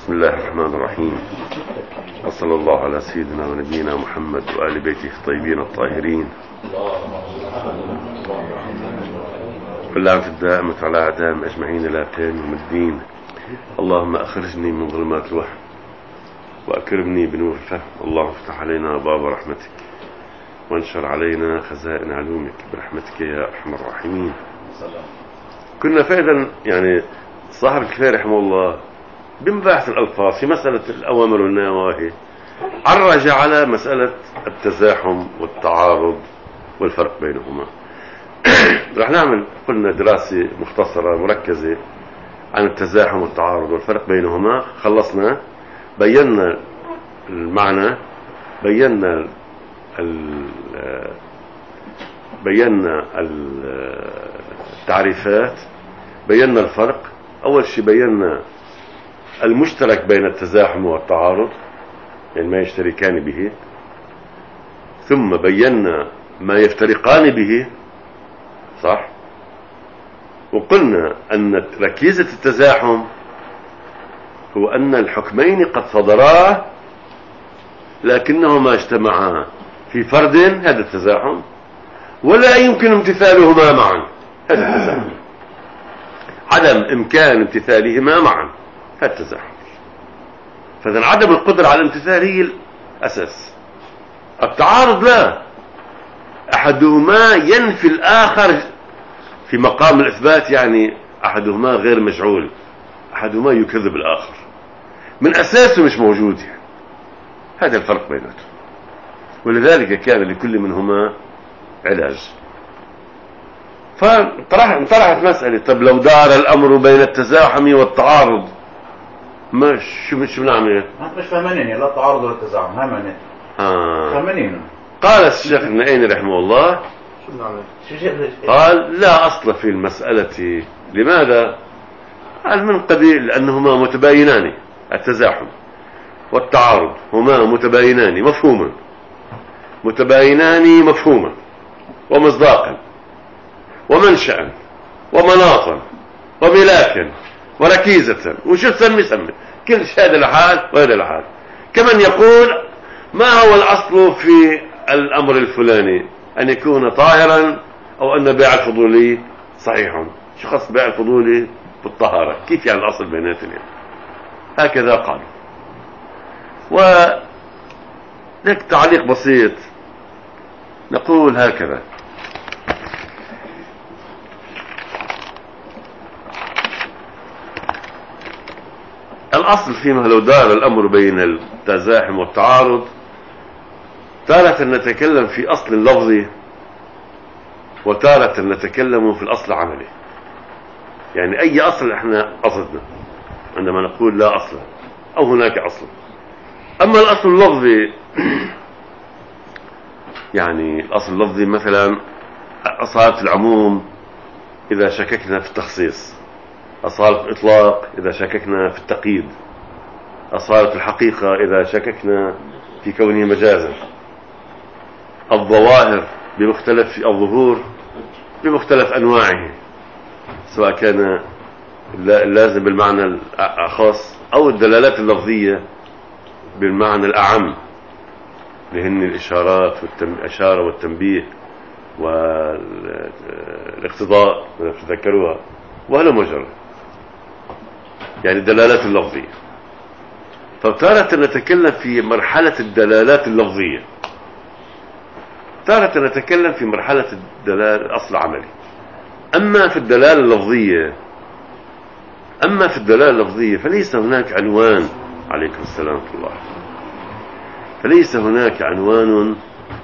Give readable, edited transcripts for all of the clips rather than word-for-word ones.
بسم الله الرحمن الرحيم، وصلى الله على سيدنا ونبينا محمد وآل بيته الطيبين الطاهرين، واللعنة الدائمة على أعدائهم أجمعين إلى قيام يوم الدين. اللهم أخرجني من ظلمات الوهم وأكرمني بنور الفهم. اللهم افتح علينا باب رحمتك وانشر علينا خزائن علومك برحمتك يا أرحم الراحمين. كنا فعلا يعني صاحب الكفاية رحمه الله بمباحث الألفاظ في مسألة الأوامر والنواهي عرج على مسألة التزاحم والتعارض والفرق بينهما. رح نعمل قلنا دراسة مختصرة مركزة عن التزاحم والتعارض والفرق بينهما. خلصنا، بينا المعنى، بينا التعريفات، بينا الفرق. أول شيء بينا المشترك بين التزاحم والتعارض، يعني ما يشتركان به، ثم بينا ما يفترقان به، صح؟ وقلنا أن ركيزة التزاحم هو أن الحكمين قد صدرا لكنهما اجتمعا في فرد، هذا التزاحم، ولا يمكن امتثالهما معا، هذا التزاحم. عدم إمكان امتثالهما معا، هذا التزاحم. فإذا عدم القدرة على الامتثال هي الأساس. التعارض لا، أحدهما ينفي الآخر في مقام الإثبات، يعني أحدهما غير مجعول، أحدهما يكذب الآخر، من أساسه مش موجود، يعني هذا الفرق بيناتهم. ولذلك كان لكل منهما علاج. فانطرحت مسألة، طب لو دار الأمر بين التزاحم والتعارض شو نعمل؟ انت مش فاهمانين لا التعارض ولا التزاحم، فاهمانين. قال الشيخ النعيني رحمه الله، قال لا أصل في المسألة. لماذا؟ قال من قبيل لأنهما متباينان، التزاحم والتعارض هما متباينان مفهوما، متباينان مفهوما ومصداقا ومنشأ ومناطا وملاكا وركيزة، وشو سمي كل شيء هذا الحال وهذا الحال. كمن يقول ما هو الأصل في الأمر الفلاني؟ أن يكون طاهرا أو أن بيع الفضولي صحيح. شو خص بيع الفضولي بالطهارة؟ كيف يعني الأصل بيناتهم؟ يعني هكذا قال. ولك تعليق بسيط، نقول هكذا: الأصل فيما لو دار الأمر بين التزاحم والتعارض، تارة نتكلم في أصل لفظي وتارة نتكلم في الأصل العملي. يعني أي أصل احنا قصدنا عندما نقول لا أصل أو هناك أصل. أما الأصل اللفظي يعني الأصل اللفظي مثلا أصالة العموم إذا شككنا في التخصيص، أصالة الإطلاق إذا شككنا في التقييد، أصالة الحقيقة إذا شككنا في كونه مجازا، الظواهر بمختلف الظهور بمختلف أنواعه، سواء كان اللازم بالمعنى الأخص أو الدلالات اللفظية بالمعنى الأعم، لهن الإشارات والإشارة والتنبيه والاقتضاء تذكروها، وهلا مجرد يعني الدلالات اللفظية. فتارة نتكلم في مرحلة الدلالات اللفظية، تارة نتكلم في مرحلة الدلالة الأصل عملي. أما في الدلالة اللفظية فليس هناك عنوان، عليكم السلام ورحمة الله، فليس هناك عنوان،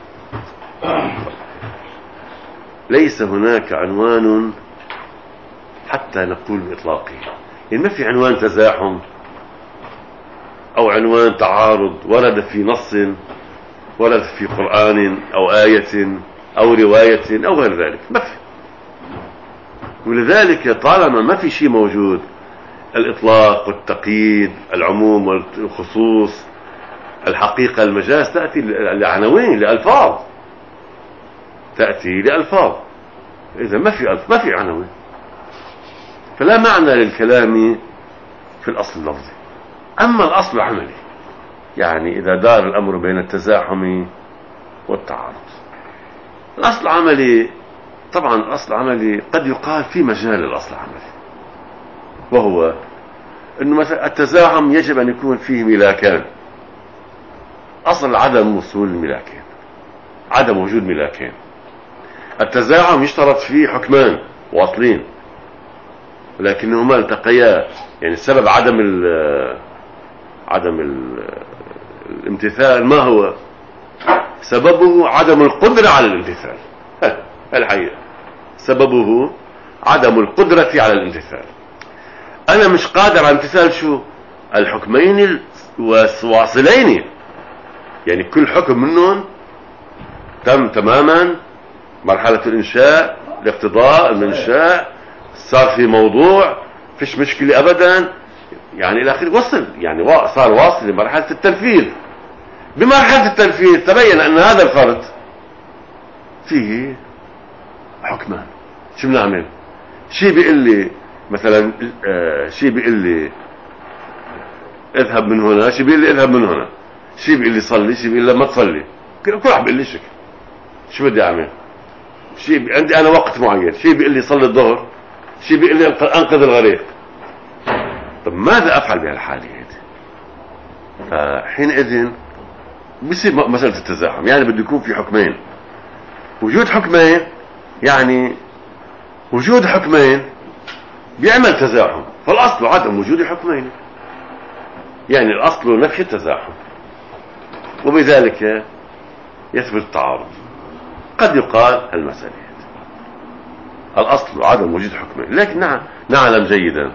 ليس هناك عنوان حتى نقول بإطلاقه. يعني ما في عنوان تزاحم أو عنوان تعارض ورد في نص، ورد في قرآن أو آية أو رواية أو غير ذلك، ما في. ولذلك طالما ما في شيء موجود، الإطلاق والتقييد، العموم والخصوص، الحقيقة، المجاز، تأتي لعناوين، لألفاظ، تأتي لألفاظ. إذا ما في عناوين، فلا معنى للكلام في الأصل اللفظي. أما الأصل عملي، يعني إذا دار الأمر بين التزاحم والتعارض. الأصل عملي، طبعا الأصل عملي قد يقال في مجال الأصل عملي، وهو أنه مثلا التزاحم يجب أن يكون فيه ملاكان. أصل عدم وصول الملاكين، عدم وجود ملاكين. التزاحم يشترط فيه حكمان واصلين ولكنهما التقيا، يعني السبب عدم الامتثال ما هو؟ سببه عدم القدرة على الامتثال. الحقيقة سببه عدم القدرة على الامتثال. أنا مش قادر على امتثال شو؟ الحكمين الواصلين، يعني كل حكم منهم تم تماما مرحلة الإنشاء، الاقتضاء، المنشاء، صار في موضوع، فيش مشكلة أبدا، يعني إلى آخره، وصل يعني صار واصل لمرحلة التنفيذ. بمرحلة التنفيذ تبين أن هذا الفرد فيه حكمان. شو بنعمل؟ شيء بيقول لي مثلا شيء بيقول لي اذهب من هنا، شيء بيقول لي اذهب من هنا، شيء بيقول لي صلي، شيء بيقول لي ما تصلي، كل واحد بيقول لي شكل. شو بدي اعمل؟ شيء عندي انا وقت معين، شيء بيقول لي صلي الظهر، شيء بيقول لي انقذ الغريق. طب ماذا افعل بهالحاله هذه؟ فحينئذ بصير مسألة التزاحم، يعني بده يكون في حكمين. وجود حكمين يعني وجود حكمين بيعمل تزاحم، فالأصل عدم وجود حكمين، يعني الأصل نفي التزاحم، وبذلك يثبت التعارض. قد يقال المسألة الأصل عدم وجود حكمين، لكن نعلم جيدا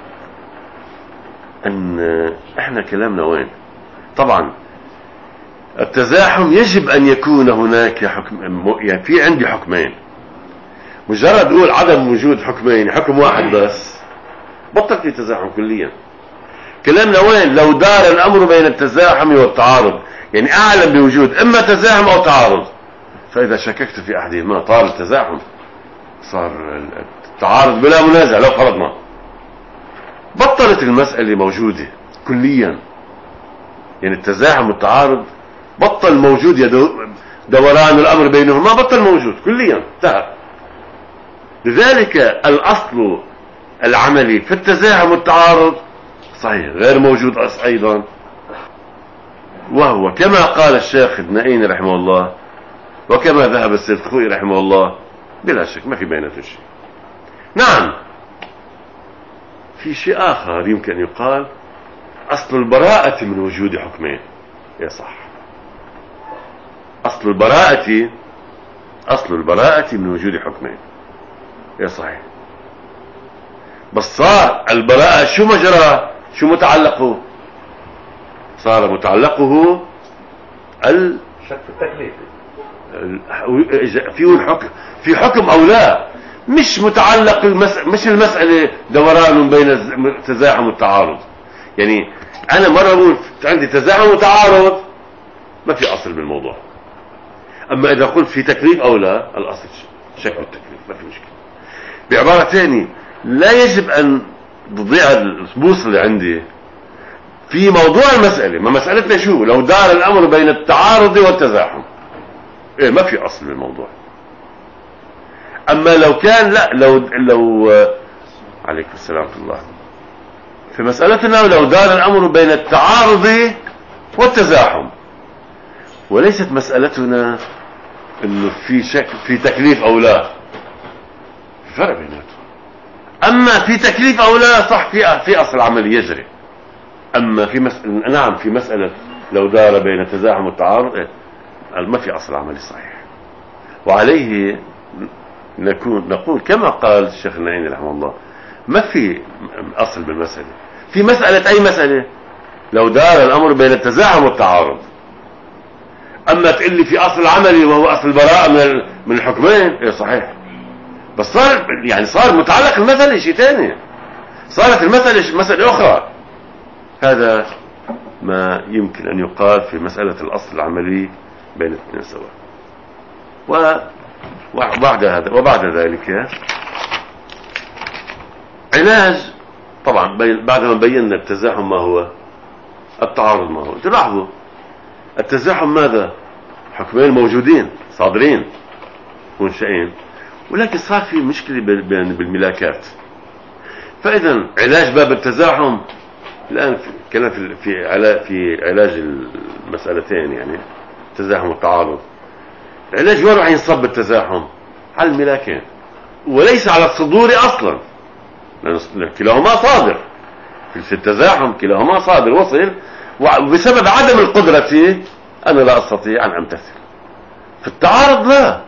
أن إحنا كلامنا وين؟ طبعا التزاحم يجب أن يكون هناك حكم، يعني في عندي حكمين. مجرد أقول عدم وجود حكمين، حكم واحد بس، بطل في تزاحم كليا. كلامنا وين؟ لو دار الأمر بين التزاحم والتعارض، يعني أعلم بوجود إما تزاحم أو تعارض، فإذا شككت في أحدهما طار التزاحم، صار التعارض بلا منازع. لو فرضنا بطلت المسألة موجودة كليا، يعني التزاحم والتعارض بطل موجود، دوران الأمر بينهما بطل موجود كليا، انتهى. لذلك الأصل العملي في التزاحم والتعارض صحيح غير موجود أيضا، وهو كما قال الشيخ النائين رحمه الله، وكما ذهب السيد الخوئي رحمه الله، بلا شك ما في بينته شيء. نعم، في شيء آخر يمكن أن يقال، أصل البراءة من وجود حكمين. يا صح، أصل البراءة من وجود حكمين، يا صحيح. بس صار البراءة شو مجرى، شو متعلقه؟ صار متعلقه شك التكليف، في حكم أو لا، مش متعلق مش المسألة دوران بين التزاحم والتعارض. يعني أنا مرة أقول عندي تزاحم وتعارض، ما في أصل بالموضوع. أما إذا قلت في تكليف أو لا، الأصل شك التكليف، ما في مشكلة. بعبارة ثانية، لا يجب أن تضيع البوصلة اللي عندي في موضوع المسألة. ما مسألتنا شو؟ لو دار الأمر بين التعارض والتزاحم، إيه ما في أصل للموضوع. أما لو كان لا، لو عليكم السلام ورحمة الله، في مسألتنا لو دار الأمر بين التعارض والتزاحم، وليست مسألتنا إنه في شك في تكليف أو لا، فرق بيناتهم. أما في تكليف أو لا صح، في أصل عملي يجري. أما في نعم، في مسألة لو دار بين التزاحم والتعارض ما في أصل عملي صحيح. وعليه نقول كما قال الشيخ النعيمي رحمه الله، ما في أصل بالمسألة. في مسألة أي مسألة لو دار الأمر بين التزاحم والتعارض. أما تقول لي في أصل عملي وهو أصل البراءة من الحكمين، إيه صحيح، بس صار متعلق المسألة شيء ثاني، صارت المسألة مسألة أخرى. هذا ما يمكن أن يقال في مسألة الأصل العملي بين الاثنين سواء. وبعد ذلك علاج. طبعا بعد ما بينا التزاحم ما هو، التعارض ما هو. تلاحظوا التزاحم ماذا؟ حكمين موجودين صادرين منشئين، ولكن صار في مشكلة بالملاكات. فإذا علاج باب التزاحم الآن كلام في علاج المسألتين، يعني التزاحم والتعارض. العلاج وين راح ينصب التزاحم؟ على الملاكين وليس على الصدور أصلا، لأن كلاهما صادر في التزاحم، كلاهما صادر وصل، وبسبب عدم القدرة فيه أنا لا أستطيع أن أمتثل. في التعارض لا،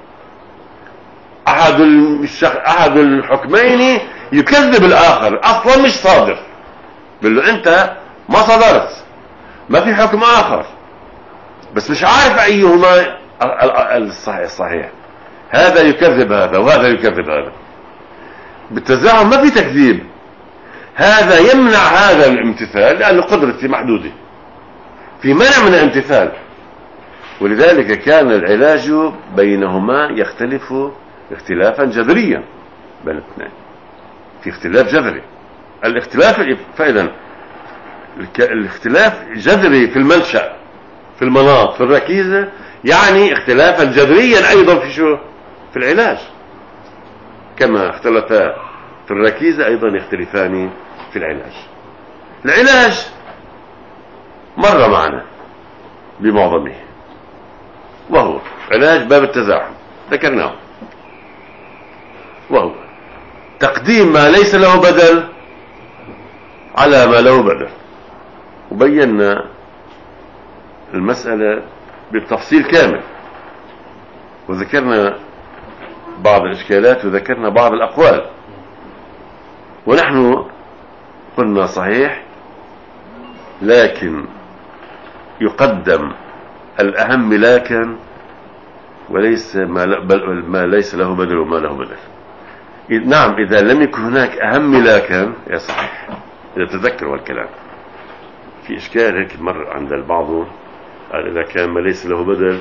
أحد الحكمين يكذب الآخر، أصلا مش صادر، بيقول له أنت ما صدرت، ما في حكم آخر، بس مش عارف أيهما الصحيح. هذا يكذب هذا وهذا يكذب هذا. بالتزاحم ما في تكذيب، هذا يمنع هذا الامتثال لأن قدرتي محدودة، في منع من الامتثال. ولذلك كان العلاج بينهما يختلف اختلافا جذريا بين الاثنين، في اختلاف جذري. فإذا الاختلاف جذري في المنشأ، في المناط، في الركيزة، يعني اختلافا جذريا أيضا في شو؟ في العلاج. كما اختلفا في الركيزة أيضا يختلفان في العلاج. العلاج مر معنا بمعظمه، وهو علاج باب التزاحم ذكرناه، وهو تقديم ما ليس له بدل على ما له بدل. وبينا المسألة بالتفصيل كامل، وذكرنا بعض الإشكالات وذكرنا بعض الأقوال. ونحن قلنا صحيح، لكن يقدم الأهم ملاكا وليس ما ليس له بدل وما له بدل. نعم، إذا لم يكن هناك أهم ملاكا يا صحيح، إذا تذكروا الكلام. في إشكال هيك مر عند البعض، قال إذا كان ما ليس له بدل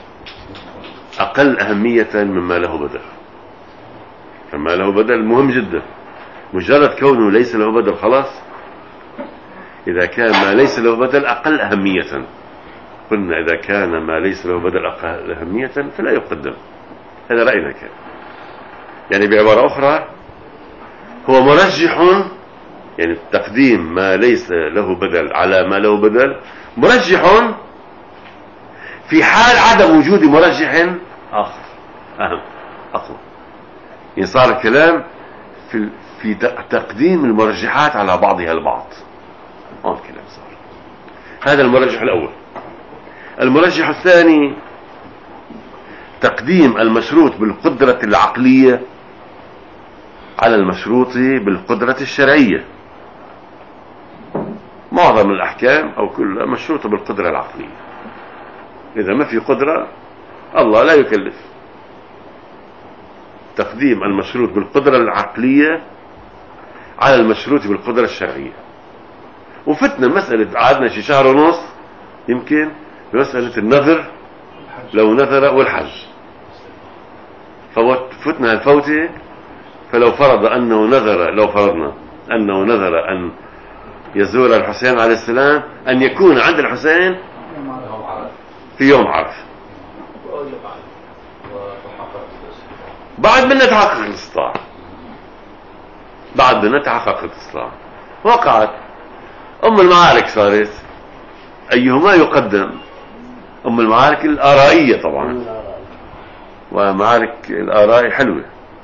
أقل أهمية مما له بدل. فما له بدل مهم جدا، مجرد كونه ليس له بدل خلاص. إذا كان ما ليس له بدل أقل أهمية، قلنا إذا كان ما ليس له بدل أقل أهمية فلا يقدم. هذا رأينا كان، يعني بعبارة أخرى هو مرجح، يعني تقديم ما ليس له بدل على ما له بدل مرجح في حال عدم وجود مرجح آخر أهم أقوى. يعني صار الكلام في تقديم المرجحات على بعضها البعض. الكلام صار هذا المرجح الأول. المرجح الثاني تقديم المشروط بالقدرة العقلية على المشروط بالقدرة الشرعية. معظم الأحكام أو كلها مشروطة بالقدرة العقلية. إذا ما في قدرة الله لا يكلف. تقديم المشروط بالقدرة العقلية على المشروط بالقدرة الشرعية. وفتنا مسألة، قعدنا شي شهر ونص يمكن بمسألة النذر، لو نذر والحج. ففتنا الفوتة، فلو فرض أنه نذر، لو فرضنا أنه نذر أن يزور الحسين عليه السلام، أن يكون عند الحسين في يوم عرفة، بعد من نتحقق الاستطاعة، بعد من نتحقق الاستطاعة وقعت أم المعارك. صارت أيهما يقدم؟ أم المعارك الآرائية طبعا، ومعارك الآراء حلوة،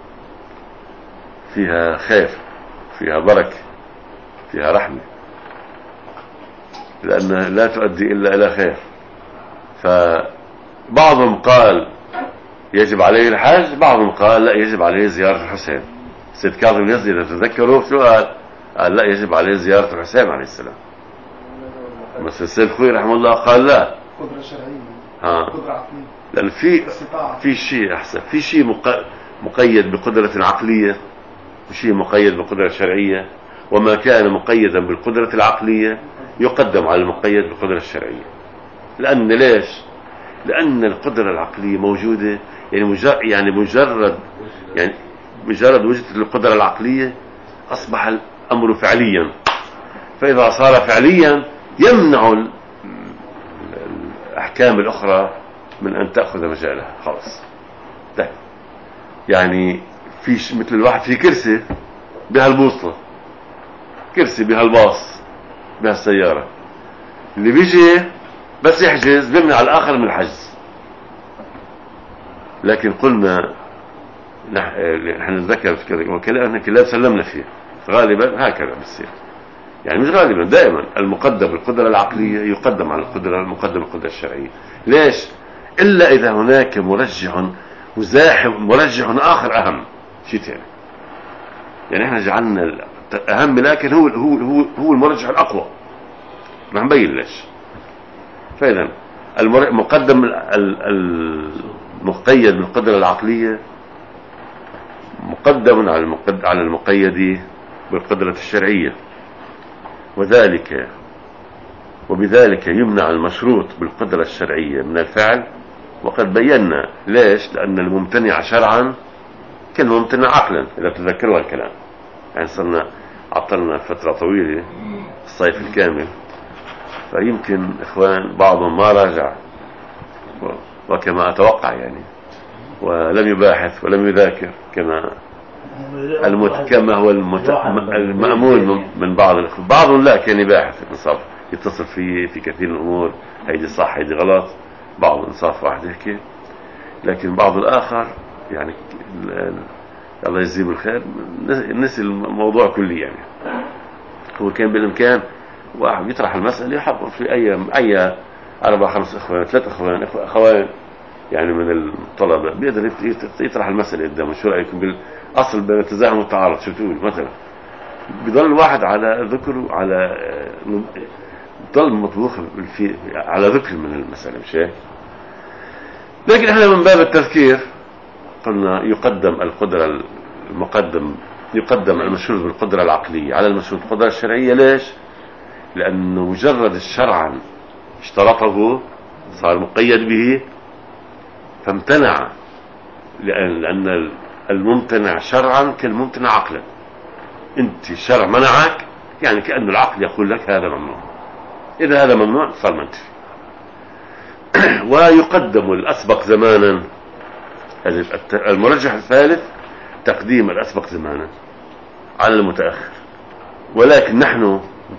فيها خير، فيها بركة، فيها رحمة، لأنها لا تؤدي إلا إلى خير. فبعضهم قال يجب عليه الحج، بعضهم قال لا يجب عليه زيارة الحسين. سيد كاظم اليزدي إذا تذكروا سؤال قال لا يجب عليه زيارة الحسين عليه السلام. مثل السيد خوي رحمه الله قال لا، قدرة شرعية، قدرة عقلية، لأن في شيء أحسن، في شيء مقيد بقدرة عقلية وشيء مقيد بقدرة شرعية، وما كان مقيدا بالقدرة العقلية يقدم على المقيد بالقدرة الشرعية. لأن ليش؟ لأن القدرة العقلية موجودة، يعني مجرد وجود القدرة العقلية أصبح الأمر فعليا. فإذا صار فعليا يمنع الأحكام الأخرى من أن تأخذ مجالها خلاص. طيب يعني في مثل الواحد في كرسي بهالبوصلة، كرسي بهالباص بهالسيارة، اللي بيجي بس يحجز بيمنع الآخر من الحجز. لكن قلنا نحن نتذكر كلام سلمنا فيه غالبا هكذا بتصير، يعني مش غالبا دائما المقدم القدرة العقلية يقدم على القدرة الشرعية. ليش؟ إلا إذا هناك مرجح مزاحم، مرجح آخر أهم شيء ثاني. يعني احنا جعلنا أهم لكن هو المرجح الأقوى، ما نبين ليش. فإذا المقدم المقيد بالقدرة العقلية مقدم على المقيد بالقدرة الشرعية، وبذلك يمنع المشروط بالقدرة الشرعية من الفعل. وقد بينا ليش، لأن الممتنع شرعا كالممتنع عقلا، إذا تذكروا الكلام. يعني صرنا عطلنا فترة طويلة الصيف الكامل، فيمكن إخوان بعضهم ما راجع وكما أتوقع يعني، ولم يباحث ولم يذاكر كما هو المأمول من بعض الإخوان. بعضهم لا كان يباحث إنصاف، يتصل في كثير من الأمور، هيدي صح هيدي غلط، بعض إنصاف واحد يحكي. لكن بعض الآخر يعني الله يجزيه بالخير نسي الموضوع كلي. يعني هو كان بالإمكان واحد يطرح المسألة يحضر في أي 4-5 إخوان 3 أخوان يعني من الطلبة بيقدر يطرح المسألة قدامه. شو رأيكم بالأصل بين التزاحم والتعارض؟ شو تقول مثلا؟ بيضل الواحد على ذكر على ضل مطبوخ على ذكر من المسألة، مش هيك؟ لكن احنا من باب التذكير قلنا يقدم المشروط بالقدرة العقلية على المشروط بالقدرة الشرعية. ليش؟ لأنه مجرد الشرعا اشترطه صار مقيد به فامتنع، لأن الممتنع شرعا كالممتنع عقلا. انت الشرع منعك يعني كأن العقل يقول لك هذا ممنوع، إذا هذا ممنوع صار منتفي. ويقدم الأسبق زمانا، المرجح الثالث تقديم الأسبق زمانا على المتأخر. ولكن نحن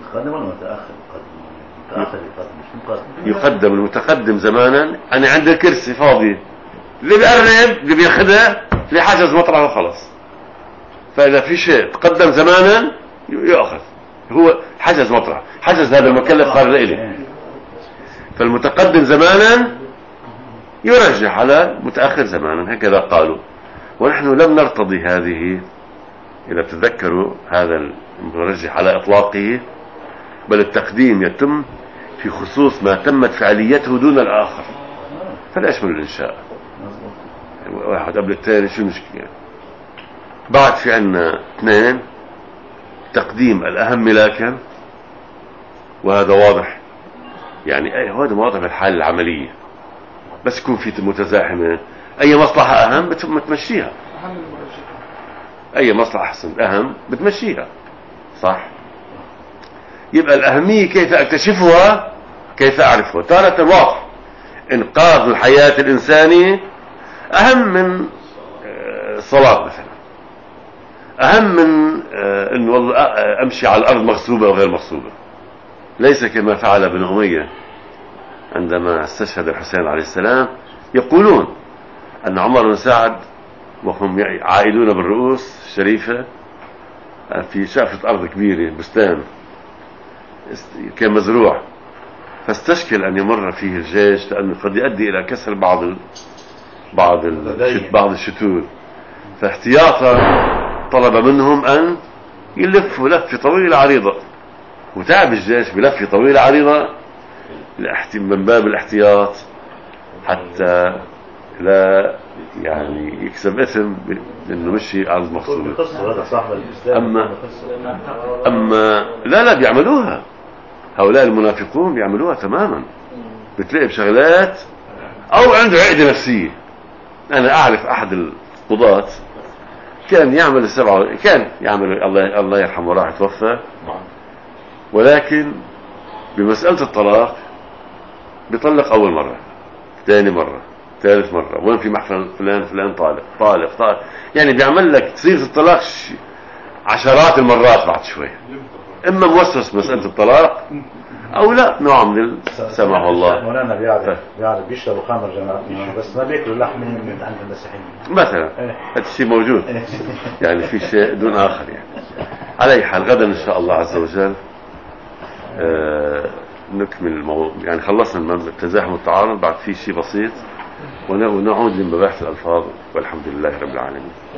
يقدم المتقدم زمانا. أنا عندي كرسي فاضي، اللي بيقرب اللي بياخذها اللي حجز مطرحه وخلص. فإذا في شيء تقدم زمانا يأخذ، هو حجز مطرح، حجز هذا المكلف صار لإلي. فالمتقدم زمانا يرجح على متأخر زمانا، هكذا قالوا. ونحن لم نرتضي هذه، إذا تذكروا هذا المرجح على إطلاقه، بل التقديم يتم في خصوص ما تمت فعاليته دون الآخر، فلا يشمل الإنشاء. واحد قبل الثاني شو المشكلة؟ بعد في عنا 2 تقديم الأهم لكن، وهذا واضح يعني هذا واضح بالحالة العملية. بس يكون في متزاحمة، أي مصلحة أهم بتمشيها، أي مصلحة أحسن أهم بتمشيها، صح؟ يبقى الأهمية كيف أكتشفها، كيف أعرفها. تارة واضح إنقاذ الحياة الإنسانية أهم من الصلاة مثلا، أهم من إنه والله أمشي على الأرض مغصوبة وغير مغصوبة. ليس كما فعل ابن أمية عندما استشهد الحسين عليه السلام. يقولون أن عمر بن سعد وهم عائدون بالرؤوس الشريفة في شافة أرض كبيرة، بستان كان مزروع، فاستشكل أن يمر فيه الجيش لأنه قد يؤدي إلى كسر بعض الشتور. فاحتياطا طلب منهم أن يلفوا لفة طويلة عريضة، وتعب الجيش بلفة طويلة عريضة من باب الاحتياط حتى لا يعني يكسب اسم انه مشي ارض مغصوبة. اما لا بيعملوها هؤلاء المنافقون، بيعملوها تماما. بتلاقي بشغلات او عنده عقدة نفسية. انا اعرف احد القضاة كان يعمل كان يعمل الله يرحمه راح يتوفى، ولكن بمسألة الطلاق بيطلق أول مرة، ثاني مرة، ثالث مرة، وين في محفل فلان طالق، يعني بيعمل لك تصير الطلاق عشرات المرات بعد شوي. إما موسوس مسألة الطلاق أو لا نوع من السمح والله. مولانا بيعرف بيشربوا خمر جماعة بس ما بياكلوا لحم من عند المسيحيين مثلا. هذا الشيء موجود يعني في شيء دون آخر يعني. على أي حال غدا إن شاء الله عز وجل نكمل يعني خلصنا التزاحم والتعارض، بعد في شيء بسيط ونعود لمباحث الألفاظ، والحمد لله رب العالمين.